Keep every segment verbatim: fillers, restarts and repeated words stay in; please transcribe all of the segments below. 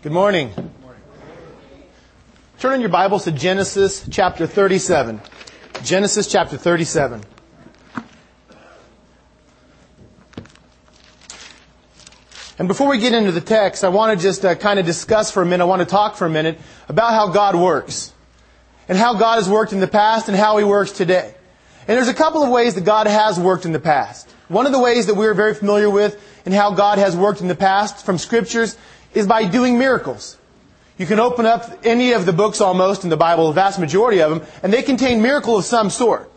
Good morning. Turn in your Bibles to Genesis chapter thirty-seven. Genesis chapter thirty-seven. And before we get into the text, I want to just uh, kind of discuss for a minute, I want to talk for a minute about how God works. And how God has worked in the past and how He works today. And there's a couple of ways that God has worked in the past. One of the ways that we're very familiar with in how God has worked in the past from Scriptures is by doing miracles. You can open up any of the books almost in the Bible, the vast majority of them, and they contain miracle of some sort.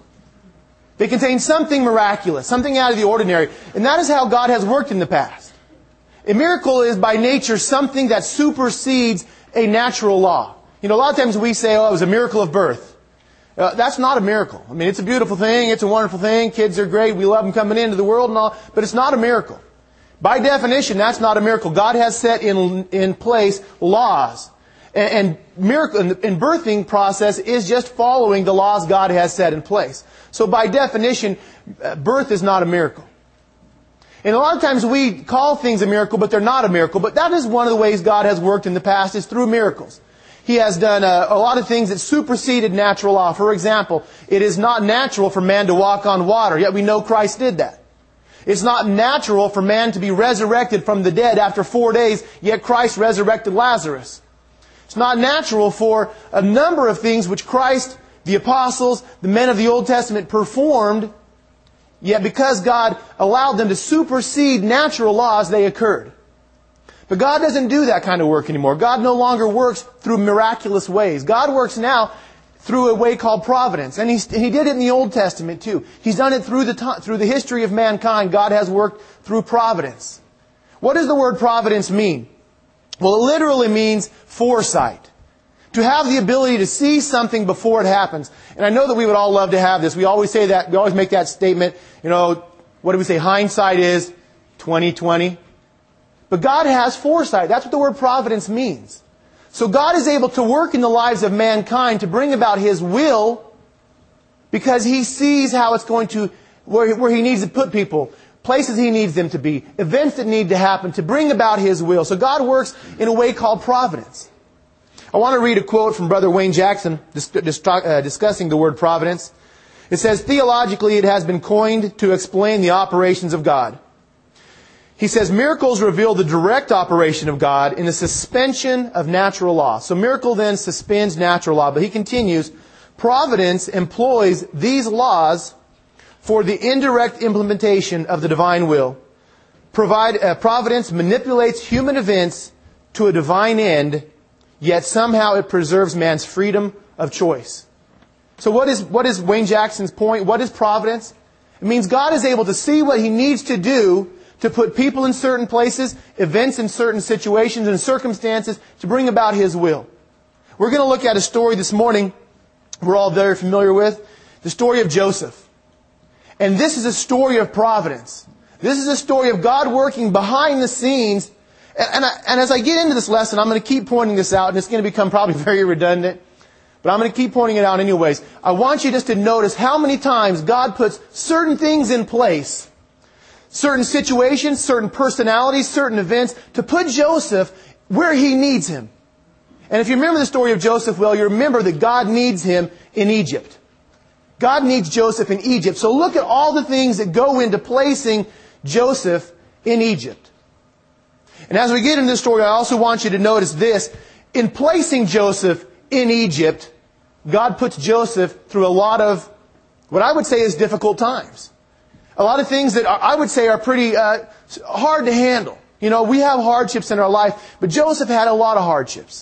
They contain something miraculous, something out of the ordinary. And that is how God has worked in the past. A miracle is by nature something that supersedes a natural law. You know, a lot of times we say, oh, it was a miracle of birth. Uh, that's not a miracle. I mean, it's a beautiful thing. It's a wonderful thing. Kids are great. We love them coming into the world and all. But it's not a miracle. By definition, that's not a miracle. God has set in in place laws. And, and miracle and the birthing process is just following the laws God has set in place. So by definition, birth is not a miracle. And a lot of times we call things a miracle, but they're not a miracle. But that is one of the ways God has worked in the past, is through miracles. He has done a, a lot of things that superseded natural law. For example, it is not natural for man to walk on water, yet we know Christ did that. It's not natural for man to be resurrected from the dead after four days, yet Christ resurrected Lazarus. It's not natural for a number of things which Christ, the apostles, the men of the Old Testament performed, yet because God allowed them to supersede natural laws, they occurred. But God doesn't do that kind of work anymore. God no longer works through miraculous ways. God works now through a way called providence. And He, he did it in the Old Testament too. He's done it through the, through the history of mankind. God has worked through providence. What does the word providence mean? Well, it literally means foresight. To have the ability to see something before it happens. And I know that we would all love to have this. We always say that, we always make that statement, you know, what do we say? Hindsight is twenty twenty. But God has foresight. That's what the word providence means. So God is able to work in the lives of mankind to bring about His will because He sees how it's going to, where, where He needs to put people, places He needs them to be, events that need to happen to bring about His will. So God works in a way called providence. I want to read a quote from Brother Wayne Jackson discussing the word providence. It says, theologically it has been coined to explain the operations of God. He says, miracles reveal the direct operation of God in the suspension of natural law. So miracle then suspends natural law. But he continues, providence employs these laws for the indirect implementation of the divine will. Provide, uh, providence manipulates human events to a divine end, yet somehow it preserves man's freedom of choice. So what is, what is Wayne Jackson's point? What is providence? It means God is able to see what He needs to do to put people in certain places, events in certain situations and circumstances to bring about His will. We're going to look at a story this morning we're all very familiar with, the story of Joseph. And this is a story of providence. This is a story of God working behind the scenes. And, I, and as I get into this lesson, I'm going to keep pointing this out, and it's going to become probably very redundant. But I'm going to keep pointing it out anyways. I want you just to notice how many times God puts certain things in place, certain situations, certain personalities, certain events, to put Joseph where He needs him. And if you remember the story of Joseph well, you remember that God needs him in Egypt. God needs Joseph in Egypt. So look at all the things that go into placing Joseph in Egypt. And as we get into this story, I also want you to notice this. In placing Joseph in Egypt, God puts Joseph through a lot of what I would say is difficult times. A lot of things that I would say are pretty uh, hard to handle. You know, we have hardships in our life, but Joseph had a lot of hardships.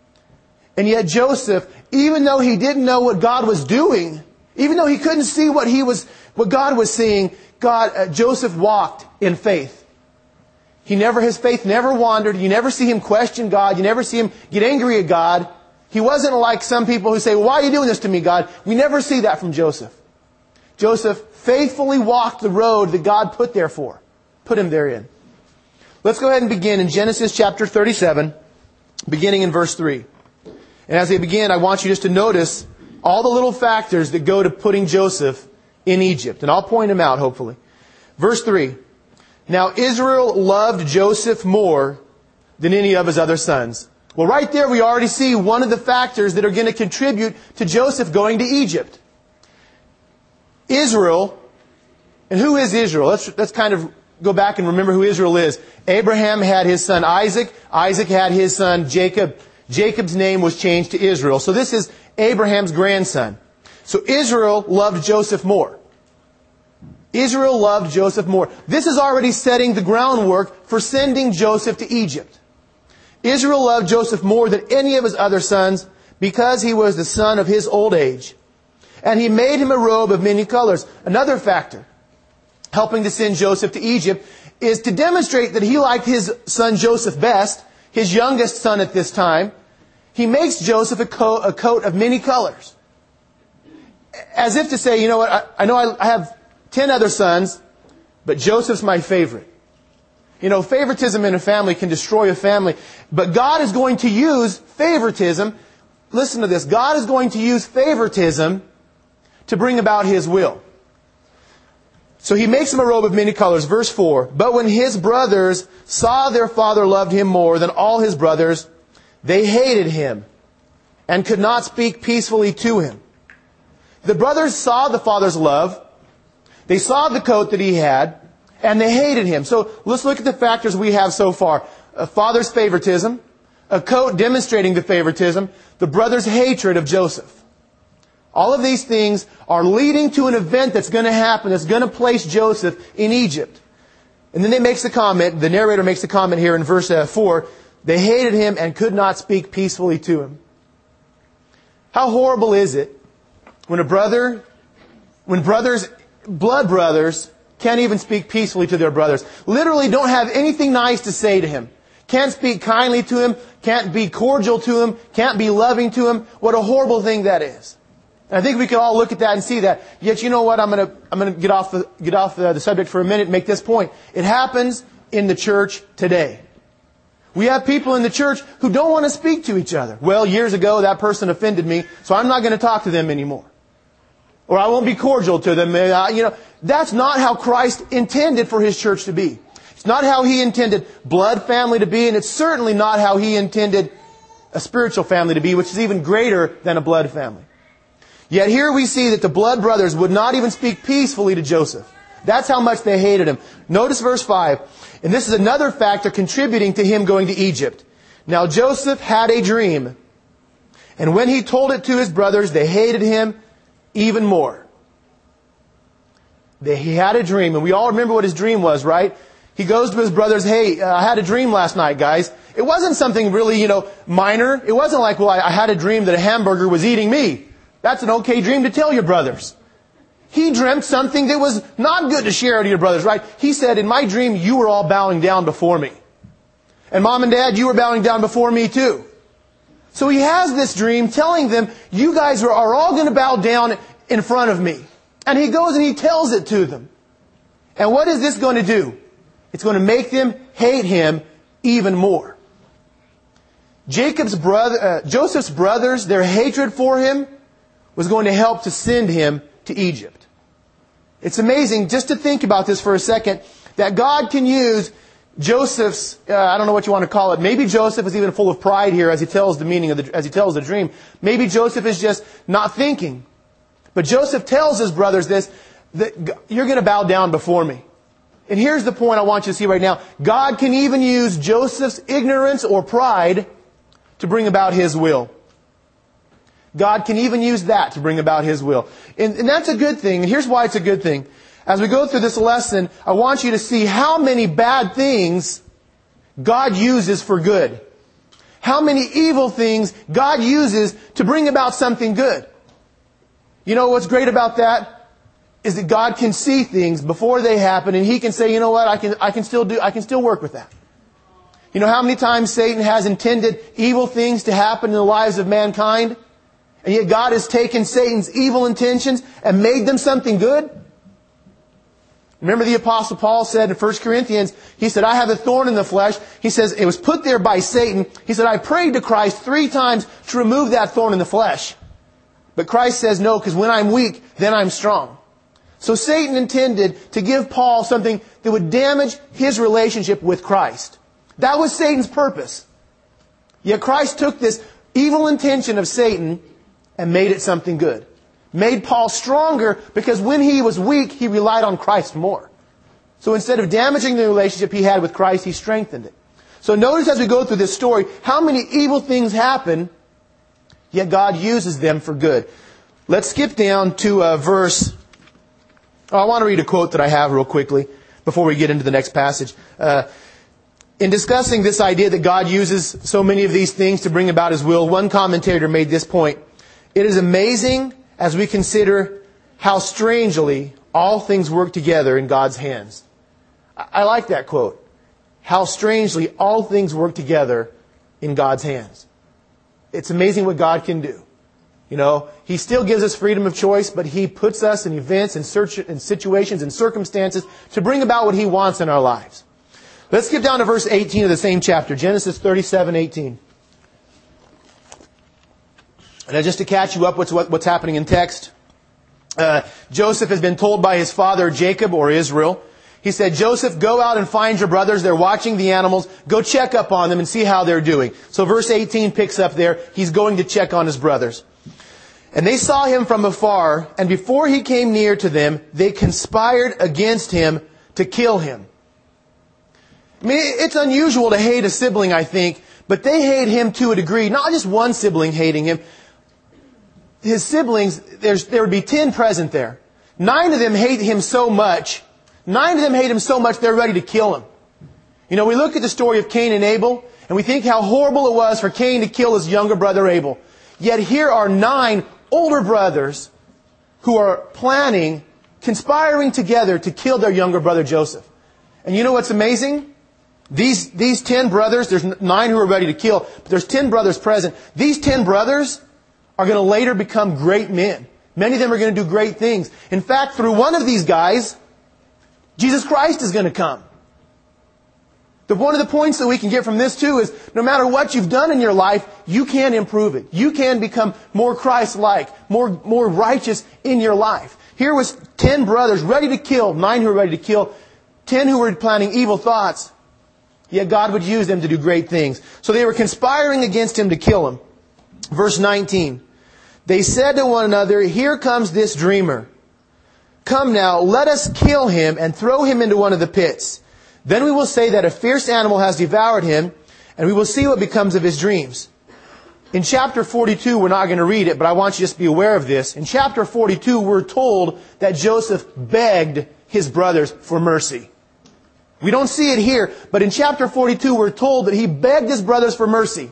And yet Joseph, even though he didn't know what God was doing, even though he couldn't see what he was, what God was seeing, God, uh, Joseph walked in faith. He never, his faith never wandered. You never see him question God. You never see him get angry at God. He wasn't like some people who say, well, why are you doing this to me, God? We never see that from Joseph. Joseph faithfully walked the road that God put there for, put him therein. Let's go ahead and begin in Genesis chapter thirty-seven, beginning in verse three. And as I begin, I want you just to notice all the little factors that go to putting Joseph in Egypt. And I'll point them out, hopefully. Verse three. Now Israel loved Joseph more than any of his other sons. Well, right there we already see one of the factors that are going to contribute to Joseph going to Egypt. Israel, and who is Israel? Let's, let's kind of go back and remember who Israel is. Abraham had his son Isaac. Isaac had his son Jacob. Jacob's name was changed to Israel. So this is Abraham's grandson. So Israel loved Joseph more. Israel loved Joseph more. This is already setting the groundwork for sending Joseph to Egypt. Israel loved Joseph more than any of his other sons because he was the son of his old age. And he made him a robe of many colors. Another factor helping to send Joseph to Egypt is to demonstrate that he liked his son Joseph best, his youngest son at this time. He makes Joseph a coat, a coat of many colors. As if to say, you know what, I, I know I, I have ten other sons, but Joseph's my favorite. You know, favoritism in a family can destroy a family. But God is going to use favoritism. Listen to this. God is going to use favoritism to bring about His will. So He makes him a robe of many colors. Verse four. But when his brothers saw their father loved him more than all his brothers, they hated him and could not speak peacefully to him. The brothers saw the father's love. They saw the coat that he had. And they hated him. So let's look at the factors we have so far. A father's favoritism, a coat demonstrating the favoritism, the brother's hatred of Joseph. All of these things are leading to an event that's going to happen, that's going to place Joseph in Egypt. And then they makes the comment, the narrator makes the comment here in verse four, they hated him and could not speak peacefully to him. How horrible is it when a brother, when brothers, blood brothers, can't even speak peacefully to their brothers. Literally don't have anything nice to say to him. Can't speak kindly to him. Can't be cordial to him. Can't be loving to him. What a horrible thing that is. And I think we can all look at that and see that. Yet you know what? I'm going to I'm going to get off the get off the, the subject for a minute and make this point. It happens in the church today. We have people in the church who don't want to speak to each other. Well, years ago that person offended me, so I'm not going to talk to them anymore. Or I won't be cordial to them. You know, that's not how Christ intended for His church to be. It's not how He intended blood family to be, and it's certainly not how He intended a spiritual family to be, which is even greater than a blood family. Yet here we see that the blood brothers would not even speak peacefully to Joseph. That's how much they hated him. Notice verse five. And this is another factor contributing to him going to Egypt. Now Joseph had a dream. And when he told it to his brothers, they hated him even more. They, he had a dream, and we all remember what his dream was, right? He goes to his brothers, hey, uh, I had a dream last night, guys. It wasn't something really, you know, minor. It wasn't like, well, I, I had a dream that a hamburger was eating me. That's an okay dream to tell your brothers. He dreamt something that was not good to share to your brothers, right? He said, in my dream, you were all bowing down before me. And mom and dad, you were bowing down before me too. So he has this dream telling them, you guys are, are all going to bow down in front of me. And he goes and he tells it to them. And what is this going to do? It's going to make them hate him even more. Jacob's brother, uh, Joseph's brothers, their hatred for him was going to help to send him to Egypt. It's amazing just to think about this for a second, that God can use Joseph's, uh, I don't know what you want to call it. Maybe Joseph is even full of pride here as he tells the meaning of the, as he tells the dream. Maybe Joseph is just not thinking. But Joseph tells his brothers this, that you're going to bow down before me. And here's the point I want you to see right now. God can even use Joseph's ignorance or pride to bring about His will. God can even use that to bring about His will. And, and that's a good thing. And here's why it's a good thing. As we go through this lesson, I want you to see how many bad things God uses for good. How many evil things God uses to bring about something good. You know what's great about that? Is that God can see things before they happen, and He can say, you know what, I can, I can still do, I can still work with that. You know how many times Satan has intended evil things to happen in the lives of mankind? And yet God has taken Satan's evil intentions and made them something good? Remember the Apostle Paul said in First Corinthians, he said, I have a thorn in the flesh. He says, it was put there by Satan. He said, I prayed to Christ three times to remove that thorn in the flesh. But Christ says, no, because when I'm weak, then I'm strong. So Satan intended to give Paul something that would damage his relationship with Christ. That was Satan's purpose. Yet Christ took this evil intention of Satan and made it something good. Made Paul stronger because when he was weak, he relied on Christ more. So instead of damaging the relationship he had with Christ, he strengthened it. So notice as we go through this story, how many evil things happen, yet God uses them for good. Let's skip down to uh, verse... Oh, I want to read a quote that I have real quickly before we get into the next passage. Uh, in discussing this idea that God uses so many of these things to bring about His will, one commentator made this point. It is amazing as we consider how strangely all things work together in God's hands. I, I like that quote. How strangely all things work together in God's hands. It's amazing what God can do. You know, He still gives us freedom of choice, but He puts us in events and search in situations and circumstances to bring about what He wants in our lives. Let's skip down to verse eighteen of the same chapter, Genesis thirty-seven eighteen. And just to catch you up with what's happening in text, uh, Joseph has been told by his father Jacob, or Israel, he said, Joseph, go out and find your brothers. They're watching the animals. Go check up on them and see how they're doing. So verse eighteen picks up there. He's going to check on his brothers. And they saw him from afar, and before he came near to them, they conspired against him to kill him. I mean, it's unusual to hate a sibling, I think, but they hate him to a degree. Not just one sibling hating him. His siblings, there's, there would be ten present there. Nine of them hate him so much. Nine of them hate him so much they're ready to kill him. You know, we look at the story of Cain and Abel, and we think how horrible it was for Cain to kill his younger brother Abel. Yet here are nine older brothers who are planning, conspiring together to kill their younger brother Joseph. And you know what's amazing? These, these ten brothers, there's nine who are ready to kill, but there's ten brothers present. These ten brothers are going to later become great men. Many of them are going to do great things. In fact, through one of these guys, Jesus Christ is going to come. The, one of the points that we can get from this too is no matter what you've done in your life, you can improve it. You can become more Christ-like, more, more righteous in your life. Here was ten brothers ready to kill, nine who were ready to kill, ten who were planning evil thoughts. Yet God would use them to do great things. So they were conspiring against him to kill him. Verse nineteen. They said to one another, here comes this dreamer. Come now, let us kill him and throw him into one of the pits. Then we will say that a fierce animal has devoured him, and we will see what becomes of his dreams. In chapter forty-two, we're not going to read it, but I want you to just be aware of this. In chapter forty-two, we're told that Joseph begged his brothers for mercy. We don't see it here, but in chapter forty-two, we're told that he begged his brothers for mercy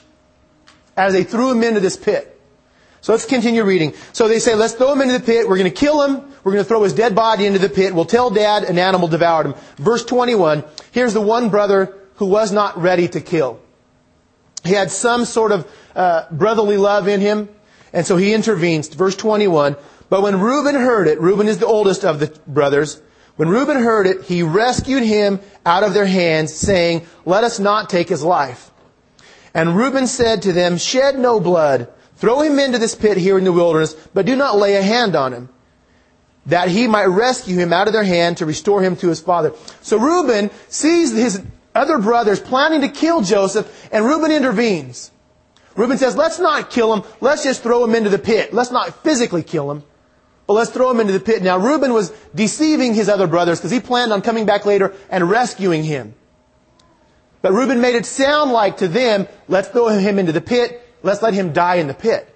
as they threw him into this pit. So let's continue reading. So they say, let's throw him into the pit. We're going to kill him. We're going to throw his dead body into the pit. We'll tell Dad an animal devoured him. Verse twenty-one, here's the one brother who was not ready to kill. He had some sort of uh, brotherly love in him, and so he intervenes. Verse twenty-one, but when Reuben heard it, Reuben is the oldest of the brothers, when Reuben heard it, he rescued him out of their hands, saying, let us not take his life. And Reuben said to them, shed no blood. Throw him into this pit here in the wilderness, but do not lay a hand on him, that he might rescue him out of their hand to restore him to his father. So Reuben sees his other brothers planning to kill Joseph, and Reuben intervenes. Reuben says, let's not kill him, let's just throw him into the pit. Let's not physically kill him, but let's throw him into the pit. Now Reuben was deceiving his other brothers because he planned on coming back later and rescuing him. But Reuben made it sound like to them, let's throw him into the pit. Let's let him die in the pit.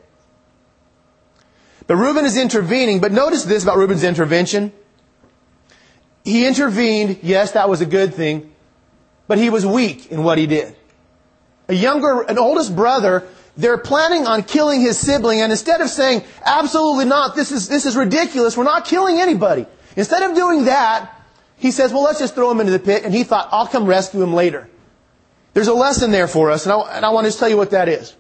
But Reuben is intervening. But notice this about Reuben's intervention. He intervened. Yes, that was a good thing. But he was weak in what he did. A younger, an oldest brother, they're planning on killing his sibling. And instead of saying, absolutely not, this is, this is ridiculous, we're not killing anybody. Instead of doing that, he says, well, let's just throw him into the pit. And he thought, I'll come rescue him later. There's a lesson there for us. And I, and I want to tell you what that is.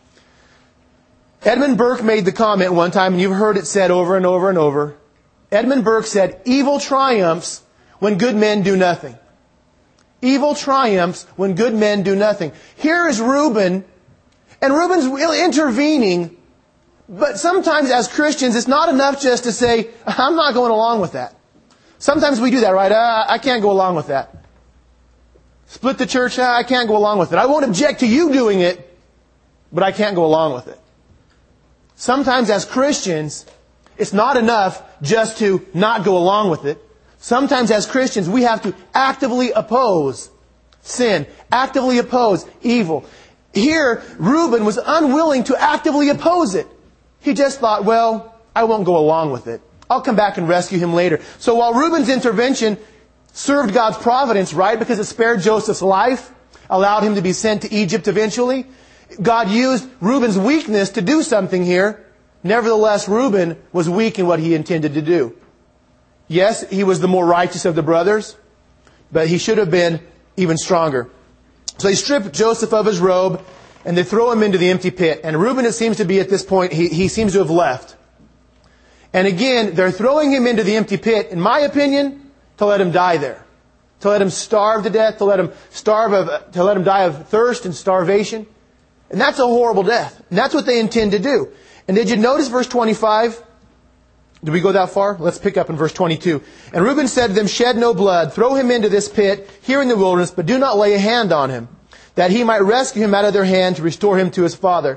Edmund Burke made the comment one time, and you've heard it said over and over and over. Edmund Burke said, evil triumphs when good men do nothing. Evil triumphs when good men do nothing. Here is Reuben, and Reuben's intervening, but sometimes as Christians, it's not enough just to say, I'm not going along with that. Sometimes we do that, right? Uh, I can't go along with that. Split the church? Ah, I can't go along with it. I won't object to you doing it, but I can't go along with it. Sometimes as Christians, it's not enough just to not go along with it. Sometimes as Christians, we have to actively oppose sin, actively oppose evil. Here, Reuben was unwilling to actively oppose it. He just thought, well, I won't go along with it. I'll come back and rescue him later. So while Reuben's intervention served God's providence, right, because it spared Joseph's life, allowed him to be sent to Egypt eventually, God used Reuben's weakness to do something here. Nevertheless, Reuben was weak in what he intended to do. Yes, he was the more righteous of the brothers, but he should have been even stronger. So they strip Joseph of his robe, and they throw him into the empty pit. And Reuben, it seems to be at this point, he, he seems to have left. And again, they're throwing him into the empty pit, in my opinion, to let him die there. To let him starve to death, to let him starve of, to let him die of thirst and starvation. And that's a horrible death. And that's what they intend to do. And did you notice verse twenty-five? Did we go that far? Let's pick up in verse twenty-two. And Reuben said to them, shed no blood, throw him into this pit here in the wilderness, but do not lay a hand on him, that he might rescue him out of their hand to restore him to his father.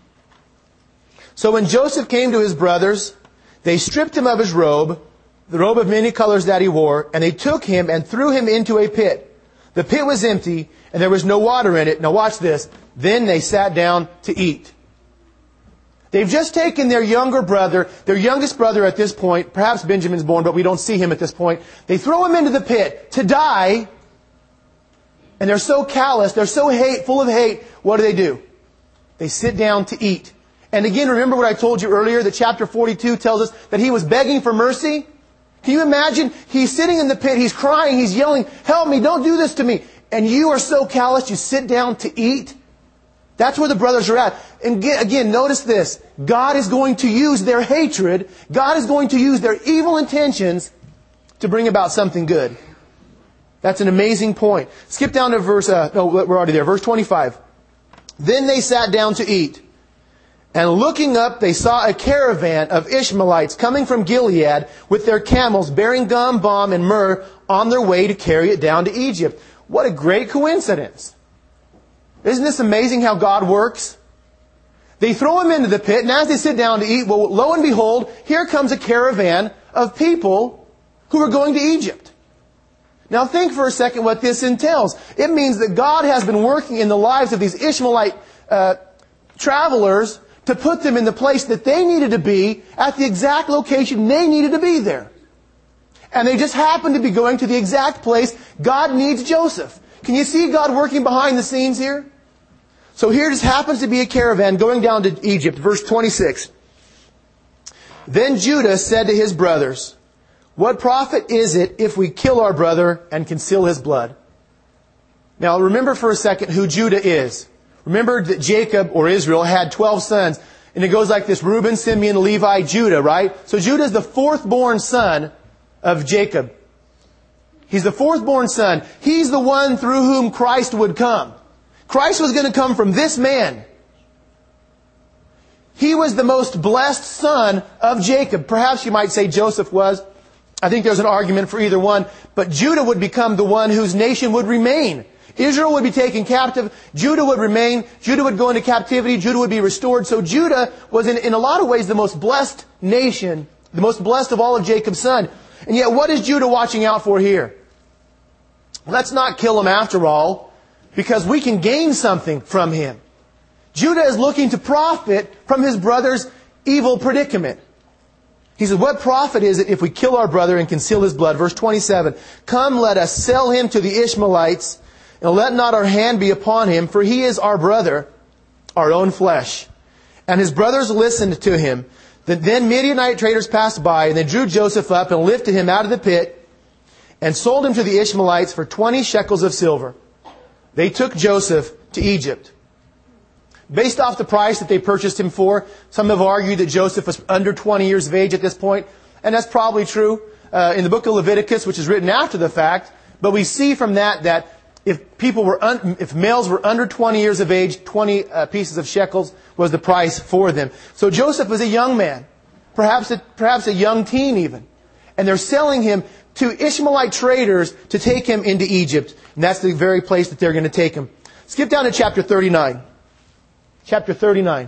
So when Joseph came to his brothers, they stripped him of his robe, the robe of many colors that he wore, and they took him and threw him into a pit. The pit was empty, and there was no water in it. Now watch this. Then they sat down to eat. They've just taken their younger brother, their youngest brother at this point, perhaps Benjamin's born, but we don't see him at this point. They throw him into the pit to die, and they're so callous, they're so hate, full of hate. What do they do? They sit down to eat. And again, remember what I told you earlier, that chapter forty-two tells us that he was begging for mercy? Can you imagine? He's sitting in the pit, he's crying, he's yelling, help me, don't do this to me. And you are so callous, you sit down to eat? That's where the brothers are at. And again, notice this. God is going to use their hatred, God is going to use their evil intentions to bring about something good. That's an amazing point. Skip down to verse, uh, no, we're already there. Verse twenty-five. Then they sat down to eat. And looking up, they saw a caravan of Ishmaelites coming from Gilead with their camels bearing gum, balm, and myrrh on their way to carry it down to Egypt. What a great coincidence. Isn't this amazing how God works? They throw him into the pit, and as they sit down to eat, well, lo and behold, here comes a caravan of people who are going to Egypt. Now think for a second what this entails. It means that God has been working in the lives of these Ishmaelite uh, travelers to put them in the place that they needed to be at the exact location they needed to be there. And they just happened to be going to the exact place God needs Joseph. Can you see God working behind the scenes here? So here just happens to be a caravan going down to Egypt. Verse twenty-six. Then Judah said to his brothers, what profit is it if we kill our brother and conceal his blood? Now remember for a second who Judah is. Remember that Jacob, or Israel, had twelve sons. And it goes like this: Reuben, Simeon, Levi, Judah, right? So Judah is the fourth born son of Jacob. He's the fourth born son. He's the one through whom Christ would come. Christ was going to come from this man. He was the most blessed son of Jacob. Perhaps you might say Joseph was. I think there's an argument for either one. But Judah would become the one whose nation would remain. Israel would be taken captive. Judah would remain. Judah would go into captivity. Judah would be restored. So Judah was in, in a lot of ways the most blessed nation, the most blessed of all of Jacob's sons. And yet what is Judah watching out for here? Let's not kill him after all, because we can gain something from him. Judah is looking to profit from his brother's evil predicament. He says, what profit is it if we kill our brother and conceal his blood? Verse twenty-seven. Come, let us sell him to the Ishmaelites, and let not our hand be upon him, for he is our brother, our own flesh. And his brothers listened to him. Then Midianite traders passed by, and they drew Joseph up and lifted him out of the pit, and sold him to the Ishmaelites for twenty shekels of silver. They took Joseph to Egypt. Based off the price that they purchased him for, some have argued that Joseph was under twenty years of age at this point, and that's probably true uh, in the book of Leviticus, which is written after the fact. But we see from that that if people were, un- if males were under twenty years of age, twenty uh, pieces of shekels was the price for them. So Joseph was a young man, perhaps a, perhaps a young teen even. And they're selling him to Ishmaelite traders to take him into Egypt. And that's the very place that they're going to take him. Skip down to chapter thirty-nine. Chapter thirty-nine.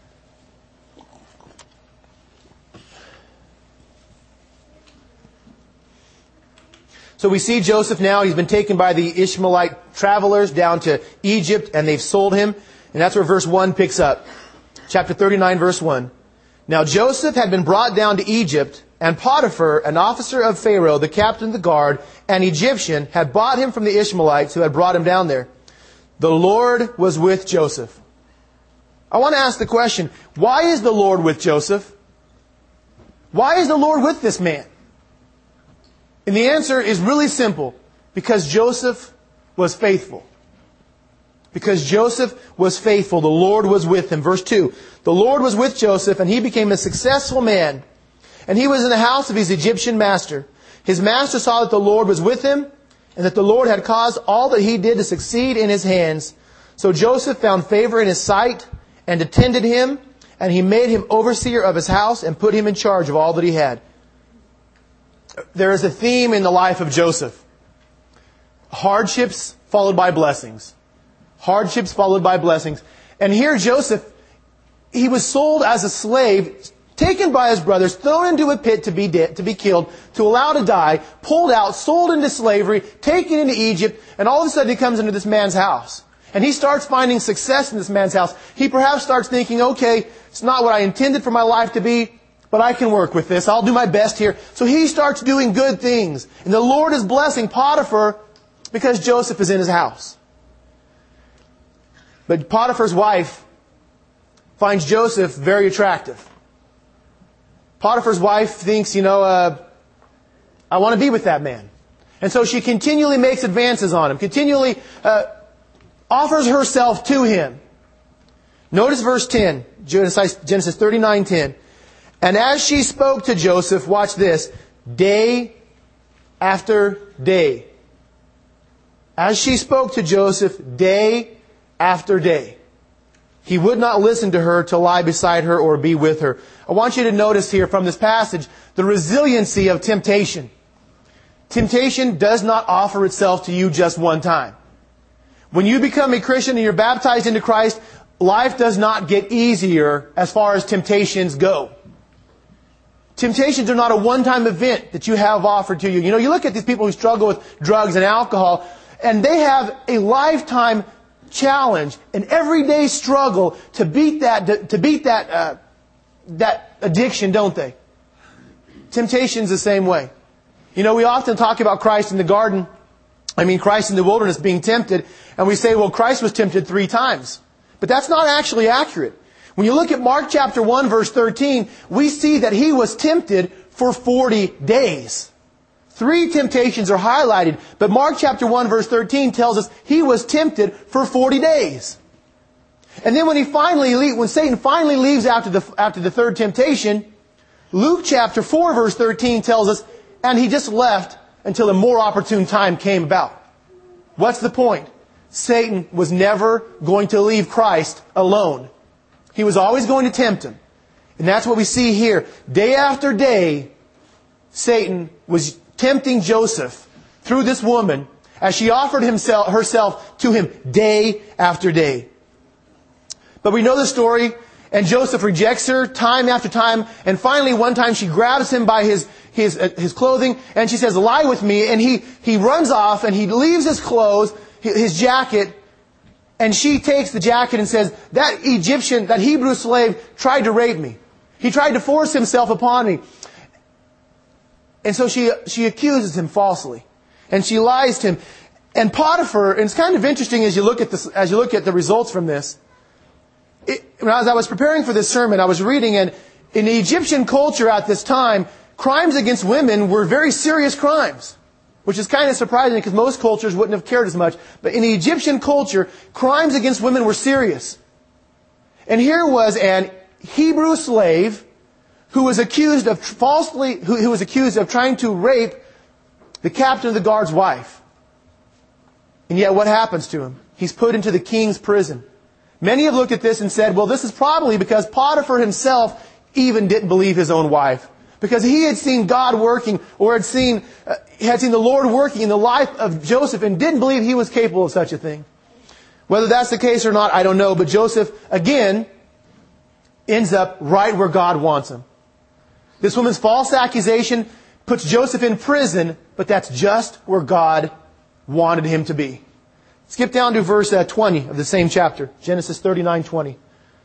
So we see Joseph now. He's been taken by the Ishmaelite travelers down to Egypt, and they've sold him. And that's where verse one picks up. Chapter thirty-nine, verse one. Now Joseph had been brought down to Egypt, and Potiphar, an officer of Pharaoh, the captain of the guard, an Egyptian, had bought him from the Ishmaelites who had brought him down there. The Lord was with Joseph. I want to ask the question, why is the Lord with Joseph? Why is the Lord with this man? And the answer is really simple. Because Joseph was faithful. Because Joseph was faithful, the Lord was with him. Verse two. The Lord was with Joseph, and he became a successful man. And he was in the house of his Egyptian master. His master saw that the Lord was with him, and that the Lord had caused all that he did to succeed in his hands. So Joseph found favor in his sight, and attended him, and he made him overseer of his house, and put him in charge of all that he had. There is a theme in the life of Joseph. Hardships followed by blessings. Hardships followed by blessings. And here Joseph, he was sold as a slave, taken by his brothers, thrown into a pit to be dead, to be killed, to allow to die, pulled out, sold into slavery, taken into Egypt, and all of a sudden he comes into this man's house. And he starts finding success in this man's house. He perhaps starts thinking, okay, it's not what I intended for my life to be, but I can work with this. I'll do my best here. So he starts doing good things. And the Lord is blessing Potiphar because Joseph is in his house. But Potiphar's wife finds Joseph very attractive. Potiphar's wife thinks, you know, uh, I want to be with that man. And so she continually makes advances on him, continually uh, offers herself to him. Notice verse ten, Genesis thirty-nine ten. And as she spoke to Joseph, watch this, day after day. As she spoke to Joseph day after day. He would not listen to her to lie beside her or be with her. I want you to notice here from this passage the resiliency of temptation. Temptation does not offer itself to you just one time. When you become a Christian and you're baptized into Christ, life does not get easier as far as temptations go. Temptations are not a one-time event that you have offered to you. You know, you look at these people who struggle with drugs and alcohol, and they have a lifetime challenge, an everyday struggle to beat that to beat that uh, that addiction, don't they? Temptation's the same way. You know, we often talk about Christ in the garden. I mean, Christ in the wilderness being tempted, and we say, well, Christ was tempted three times. But that's not actually accurate. When you look at Mark chapter one, verse thirteen, we see that He was tempted for forty days. Three temptations are highlighted, but Mark chapter one, verse thirteen tells us He was tempted for forty days. And then when he finally, when Satan finally leaves after the, after the third temptation, Luke chapter four, verse thirteen tells us, and He just left until a more opportune time came about. What's the point? Satan was never going to leave Christ alone. He was always going to tempt Him. And that's what we see here. Day after day, Satan was tempting Joseph through this woman as she offered himself, herself to him day after day. But we know the story, and Joseph rejects her time after time, and finally one time she grabs him by his his uh, his clothing, and she says, "Lie with me," and he he runs off, and he leaves his clothes, his jacket, and she takes the jacket and says, "That Egyptian, that Hebrew slave tried to rape me. He tried to force himself upon me." And so she she accuses him falsely, and she lies to him. And Potiphar, and it's kind of interesting as you look at this, as you look at the results from this. It, as I was preparing for this sermon, I was reading, and in the Egyptian culture at this time, crimes against women were very serious crimes, which is kind of surprising because most cultures wouldn't have cared as much. But in the Egyptian culture, crimes against women were serious. And here was an Hebrew slave who was accused of falsely, who, who was accused of trying to rape the captain of the guard's wife. And yet what happens to him? He's put into the king's prison. Many have looked at this and said, well, this is probably because Potiphar himself even didn't believe his own wife. Because he had seen God working, or had seen, uh, had seen the Lord working in the life of Joseph and didn't believe he was capable of such a thing. Whether that's the case or not, I don't know. But Joseph, again, ends up right where God wants him. This woman's false accusation puts Joseph in prison, but that's just where God wanted him to be. Skip down to verse uh, twenty of the same chapter, Genesis thirty-nine twenty.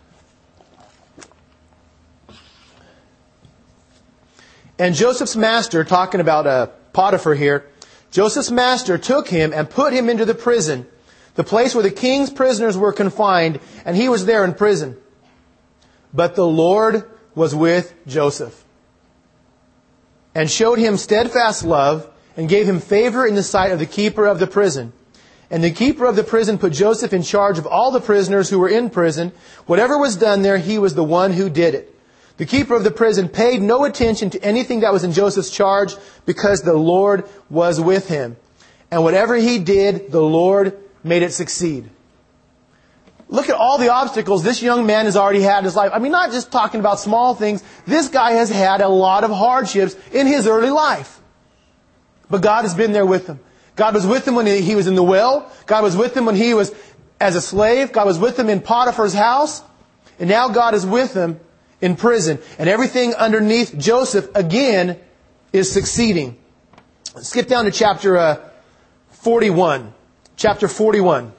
And Joseph's master, talking about uh, Potiphar here, Joseph's master took him and put him into the prison, the place where the king's prisoners were confined, and he was there in prison. But the Lord was with Joseph, and showed him steadfast love, and gave him favor in the sight of the keeper of the prison. And the keeper of the prison put Joseph in charge of all the prisoners who were in prison. Whatever was done there, he was the one who did it. The keeper of the prison paid no attention to anything that was in Joseph's charge, because the Lord was with him. And whatever he did, the Lord made it succeed. Look at all the obstacles this young man has already had in his life. I mean, not just talking about small things. This guy has had a lot of hardships in his early life. But God has been there with him. God was with him when he was in the well. God was with him when he was as a slave. God was with him in Potiphar's house. And now God is with him in prison. And everything underneath Joseph, again, is succeeding. Let's skip down to chapter uh, forty-one. Chapter forty-one.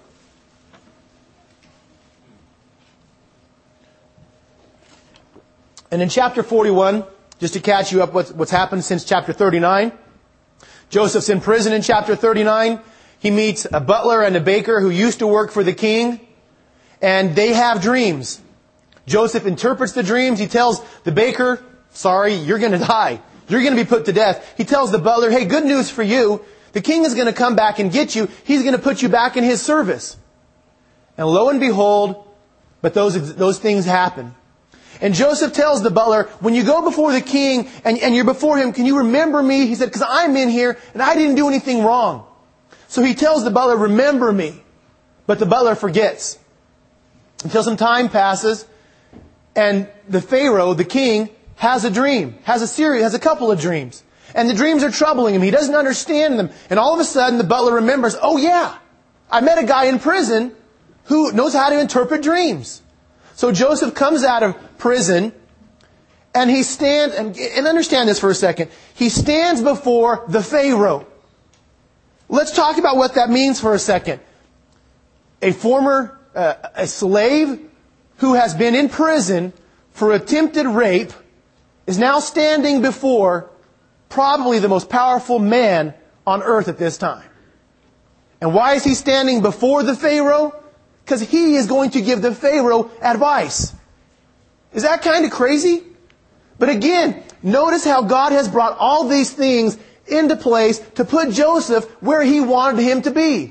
And in chapter forty-one, just to catch you up what's, what's happened since chapter thirty-nine, Joseph's in prison in chapter thirty-nine. He meets a butler and a baker who used to work for the king, and they have dreams. Joseph interprets the dreams. He tells the baker, sorry, you're going to die. You're going to be put to death. He tells the butler, hey, good news for you. The king is going to come back and get you. He's going to put you back in his service. And lo and behold, but those, those things happen. And Joseph tells the butler, when you go before the king and, and you're before him, can you remember me? He said, because I'm in here and I didn't do anything wrong. So he tells the butler, remember me. But the butler forgets. Until some time passes, and the Pharaoh, the king, has a dream, has a series, has a couple of dreams. And the dreams are troubling him. He doesn't understand them. And all of a sudden, the butler remembers, oh yeah, I met a guy in prison who knows how to interpret dreams. So Joseph comes out of prison, and he stands, and, and understand this for a second, he stands before the Pharaoh. Let's talk about what that means for a second. A former, uh, a slave who has been in prison for attempted rape is now standing before probably the most powerful man on earth at this time. And why is he standing before the Pharaoh? Because he is going to give the Pharaoh advice. Is that kind of crazy? But again, notice how God has brought all these things into place to put Joseph where he wanted him to be.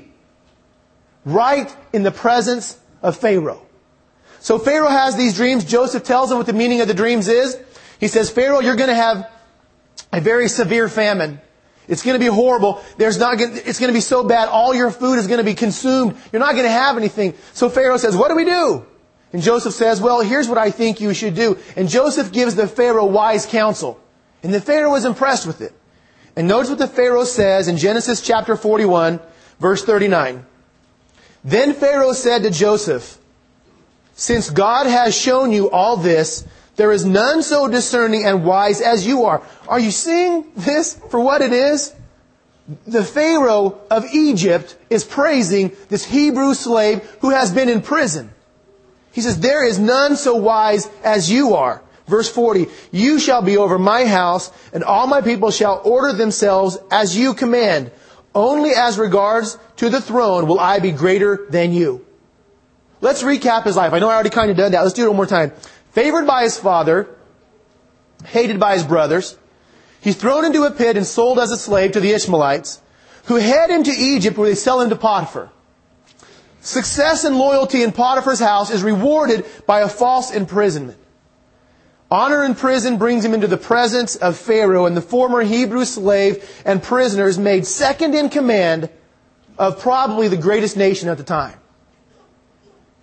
Right in the presence of Pharaoh. So Pharaoh has these dreams. Joseph tells him what the meaning of the dreams is. He says, Pharaoh, you're going to have a very severe famine. It's going to be horrible. There's not going to, it's going to be so bad. All your food is going to be consumed. You're not going to have anything. So Pharaoh says, what do we do? And Joseph says, well, here's what I think you should do. And Joseph gives the Pharaoh wise counsel. And the Pharaoh was impressed with it. And notice what the Pharaoh says in Genesis chapter forty-one, verse thirty-nine. Then Pharaoh said to Joseph, since God has shown you all this, there is none so discerning and wise as you are. Are you seeing this for what it is? The Pharaoh of Egypt is praising this Hebrew slave who has been in prison. He says, there is none so wise as you are. Verse forty, you shall be over my house, and all my people shall order themselves as you command. Only as regards to the throne will I be greater than you. Let's recap his life. I know I already kind of done that. Let's do it one more time. Favored by his father, hated by his brothers. He's thrown into a pit and sold as a slave to the Ishmaelites, who head him to Egypt where they sell him to Potiphar. Success and loyalty in Potiphar's house is rewarded by a false imprisonment. Honor in prison brings him into the presence of Pharaoh, and the former Hebrew slave and prisoners made second in command of probably the greatest nation at the time.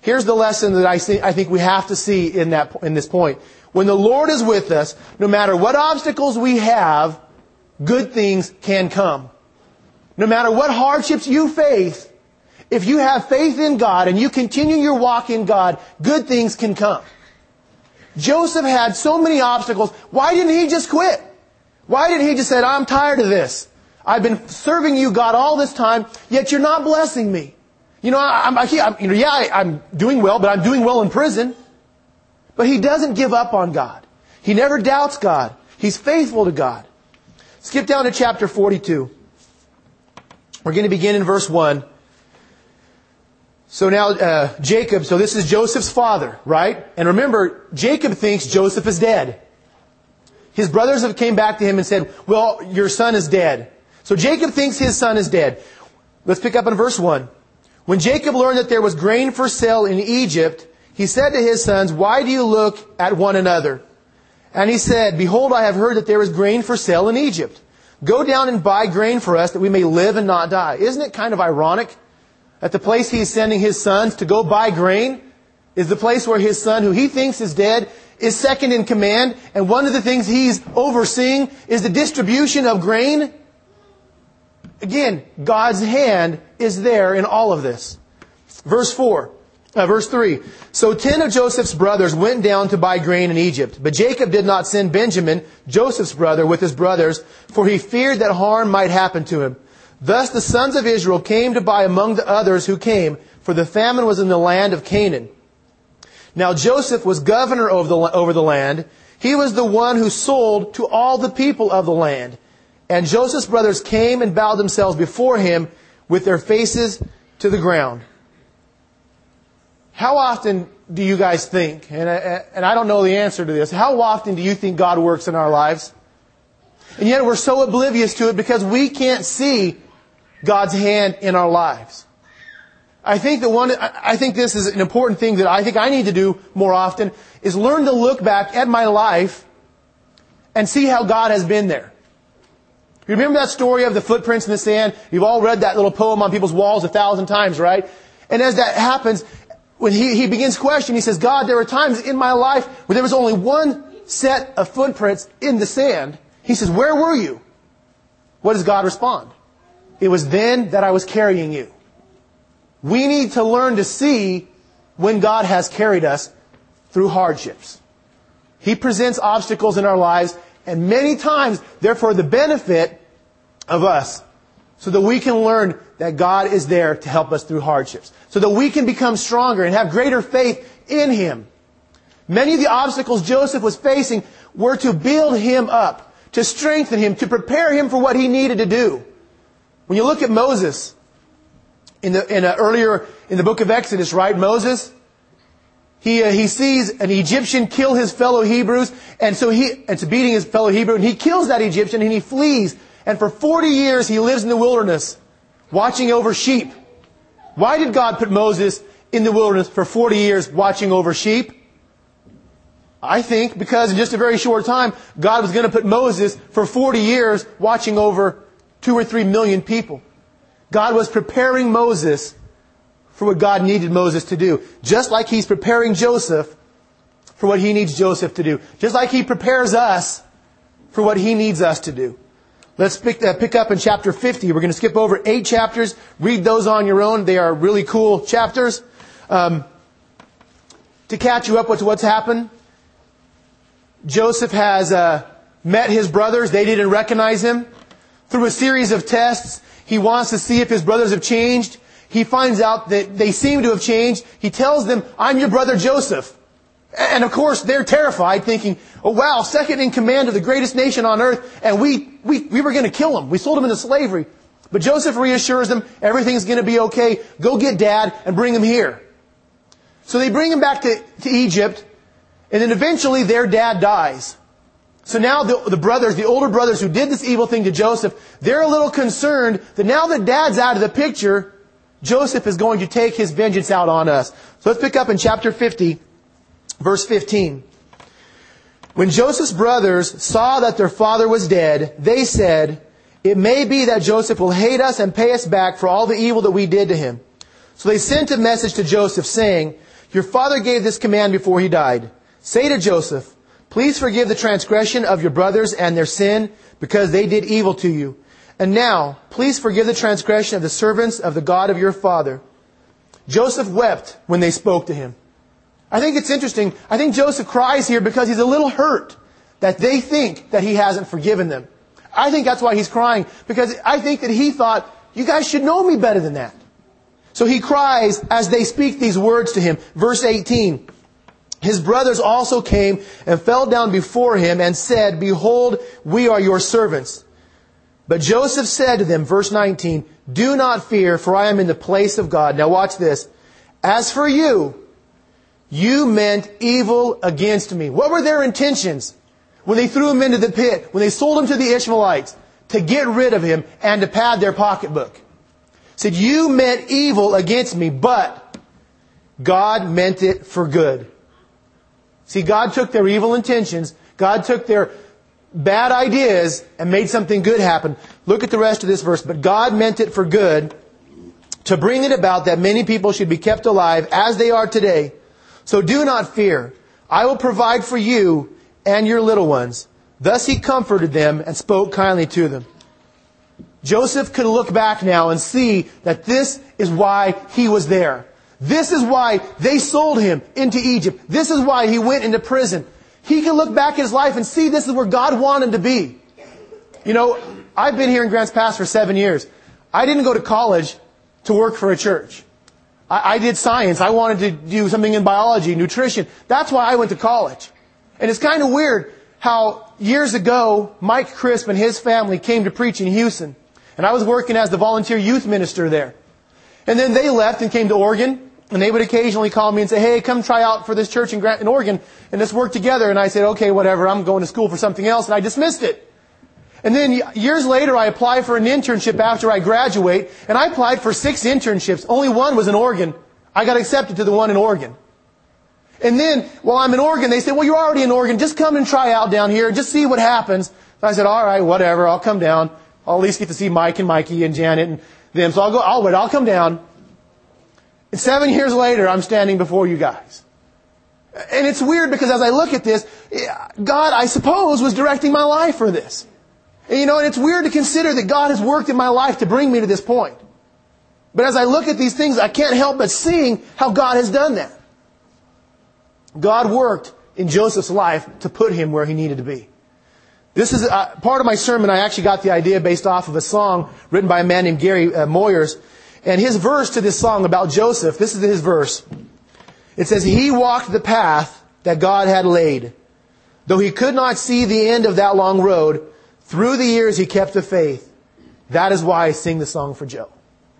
Here's the lesson that I think, I think we have to see in that, in this point. When the Lord is with us, no matter what obstacles we have, good things can come. No matter what hardships you face, if you have faith in God and you continue your walk in God, good things can come. Joseph had so many obstacles. Why didn't he just quit? Why didn't he just say, I'm tired of this. I've been serving you, God, all this time, yet you're not blessing me. You know, I'm, I, I'm, you know, yeah, I, I'm doing well, but I'm doing well in prison. But he doesn't give up on God. He never doubts God. He's faithful to God. Skip down to chapter forty-two. We're going to begin in verse one. So now, uh, Jacob, so this is Joseph's father, right? And remember, Jacob thinks Joseph is dead. His brothers have came back to him and said, well, your son is dead. So Jacob thinks his son is dead. Let's pick up in verse one. When Jacob learned that there was grain for sale in Egypt, he said to his sons, why do you look at one another? And he said, behold, I have heard that there is grain for sale in Egypt. Go down and buy grain for us that we may live and not die. Isn't it kind of ironic that the place he's sending his sons to go buy grain is the place where his son, who he thinks is dead, is second in command, and one of the things he's overseeing is the distribution of grain? Again, God's hand is there in all of this. Verse four, uh, verse three. So ten of Joseph's brothers went down to buy grain in Egypt. But Jacob did not send Benjamin, Joseph's brother, with his brothers, for he feared that harm might happen to him. Thus the sons of Israel came to buy among the others who came, for the famine was in the land of Canaan. Now Joseph was governor over the, over the land. He was the one who sold to all the people of the land. And Joseph's brothers came and bowed themselves before him with their faces to the ground. How often do you guys think, and I, and I don't know the answer to this, how often do you think God works in our lives? And yet we're so oblivious to it because we can't see God's hand in our lives. I think that one, I think this is an important thing that I think I need to do more often, is learn to look back at my life and see how God has been there. You remember that story of the footprints in the sand? You've all read that little poem on people's walls a thousand times, right? And as that happens, when he, he begins questioning, he says, God, there were times in my life where there was only one set of footprints in the sand. He says, where were you? What does God respond? It was then that I was carrying you. We need to learn to see when God has carried us through hardships. He presents obstacles in our lives, and many times they're for the benefit of us, so that we can learn that God is there to help us through hardships, so that we can become stronger and have greater faith in Him. Many of the obstacles Joseph was facing were to build him up, to strengthen him, to prepare him for what he needed to do. When you look at Moses, in the in a, earlier in the book of Exodus, right? Moses, he uh, he sees an Egyptian kill his fellow Hebrews, and so he it's beating his fellow Hebrew, and he kills that Egyptian and he flees. And for forty years he lives in the wilderness, watching over sheep. Why did God put Moses in the wilderness for forty years watching over sheep? I think because in just a very short time, God was going to put Moses for forty years watching over two or three million people. God was preparing Moses for what God needed Moses to do. Just like He's preparing Joseph for what He needs Joseph to do. Just like He prepares us for what He needs us to do. Let's pick, uh, pick up in chapter fifty. We're going to skip over eight chapters. Read those on your own. They are really cool chapters. Um, to catch you up with what's happened, Joseph has uh, met his brothers. They didn't recognize him. Through a series of tests, he wants to see if his brothers have changed. He finds out that they seem to have changed. He tells them, I'm your brother Joseph. And of course, they're terrified, thinking, oh wow, second in command of the greatest nation on earth, and we, we, we were going to kill him. We sold him into slavery. But Joseph reassures them, everything's going to be okay. Go get Dad and bring him here. So they bring him back to, to Egypt, and then eventually their dad dies. So now the, the brothers, the older brothers who did this evil thing to Joseph, they're a little concerned that now that Dad's out of the picture, Joseph is going to take his vengeance out on us. So let's pick up in chapter fifty, verse fifteen. When Joseph's brothers saw that their father was dead, they said, it may be that Joseph will hate us and pay us back for all the evil that we did to him. So they sent a message to Joseph saying, Your father gave this command before he died. Say to Joseph, please forgive the transgression of your brothers and their sin, because they did evil to you. And now, please forgive the transgression of the servants of the God of your father. Joseph wept when they spoke to him. I think it's interesting. I think Joseph cries here because he's a little hurt that they think that he hasn't forgiven them. I think that's why he's crying, because I think that he thought, you guys should know me better than that. So he cries as they speak these words to him. Verse eighteen. His brothers also came and fell down before him and said, behold, we are your servants. But Joseph said to them, verse nineteen, do not fear, for I am in the place of God. Now watch this. As for you, you meant evil against me. What were their intentions when they threw him into the pit, when they sold him to the Ishmaelites, to get rid of him and to pad their pocketbook? Said, you meant evil against me, but God meant it for good. See, God took their evil intentions, God took their bad ideas and made something good happen. Look at the rest of this verse. But God meant it for good, to bring it about that many people should be kept alive as they are today. So do not fear. I will provide for you and your little ones. Thus he comforted them and spoke kindly to them. Joseph could look back now and see that this is why he was there. This is why they sold him into Egypt. This is why he went into prison. He can look back at his life and see this is where God wanted him to be. You know, I've been here in Grants Pass for seven years. I didn't go to college to work for a church. I, I did science. I wanted to do something in biology, nutrition. That's why I went to college. And it's kind of weird how years ago, Mike Crisp and his family came to preach in Houston. And I was working as the volunteer youth minister there. And then they left and came to Oregon. And they would occasionally call me and say, hey, come try out for this church in, Grant, in Oregon and let's work together. And I said, okay, whatever, I'm going to school for something else. And I dismissed it. And then years later, I applied for an internship after I graduate. And I applied for six internships. Only one was in Oregon. I got accepted to the one in Oregon. And then, while I'm in Oregon, they said, well, you're already in Oregon. Just come and try out down here and just see what happens. So I said, all right, whatever, I'll come down. I'll at least get to see Mike and Mikey and Janet and them. So I'll go, I'll wait, I'll come down. And seven years later, I'm standing before you guys. And it's weird because as I look at this, God, I suppose, was directing my life for this. And you know, and it's weird to consider that God has worked in my life to bring me to this point. But as I look at these things, I can't help but seeing how God has done that. God worked in Joseph's life to put him where he needed to be. This is uh, part of my sermon. I actually got the idea based off of a song written by a man named Gary uh, Moyers. And his verse to this song about Joseph, this is his verse. It says, he walked the path that God had laid. Though he could not see the end of that long road, through the years he kept the faith. That is why I sing the song for Joe.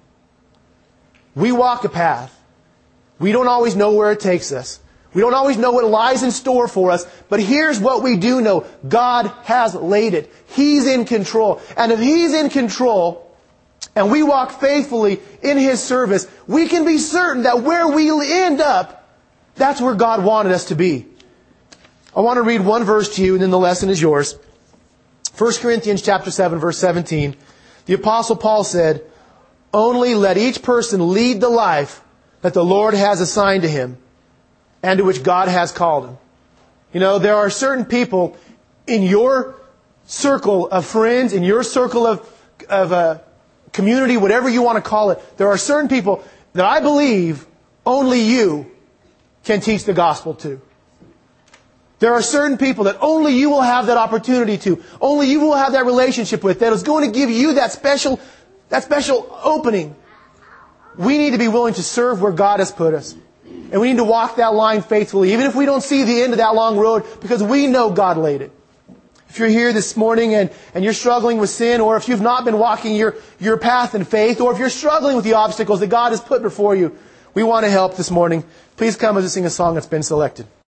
We walk a path. We don't always know where it takes us. We don't always know what lies in store for us, but here's what we do know. God has laid it. He's in control. And if He's in control, and we walk faithfully in His service, we can be certain that where we end up, that's where God wanted us to be. I want to read one verse to you, and then the lesson is yours. First Corinthians chapter seven, verse seventeen. The Apostle Paul said, only let each person lead the life that the Lord has assigned to him, and to which God has called him. You know, there are certain people in your circle of friends, in your circle of, of uh, community, whatever you want to call it, there are certain people that I believe only you can teach the gospel to. There are certain people that only you will have that opportunity to, only you will have that relationship with, that is going to give you that special, that special opening. We need to be willing to serve where God has put us. And we need to walk that line faithfully, even if we don't see the end of that long road, because we know God laid it. If you're here this morning and, and you're struggling with sin, or if you've not been walking your, your path in faith, or if you're struggling with the obstacles that God has put before you, we want to help this morning. Please come as we sing a song that's been selected.